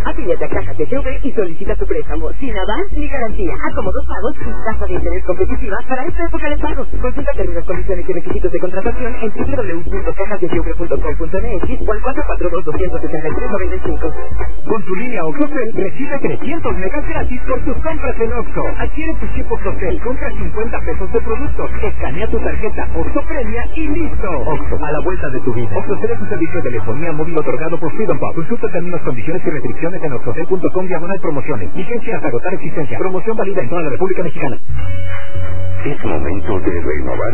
Afíliate a Caja TGV y solicita tu préstamo sin avance ni garantía. A cómodos pagos y tasa de interés competitiva para esta época de pagos. Consulta términos, condiciones y requisitos de contratación en www.cajatgv.com.mx o al 442-263-95. Con tu línea OXXOCEL recibe 300 megas gratis por tus compras en OXXO. Adquiere tu chip OXXOCEL, compra 50 pesos de productos, escanea tu tarjeta OXXO Premia y listo. OXXO, a la vuelta de tu vida. OXXOCEL es un servicio de telefonía móvil otorgado por Freedom Pop. Consulta términos, condiciones y restricciones en oxxocel.com/promociones. Vigencia hasta agotar existencia. Promoción válida en toda la República Mexicana. Es momento de renovar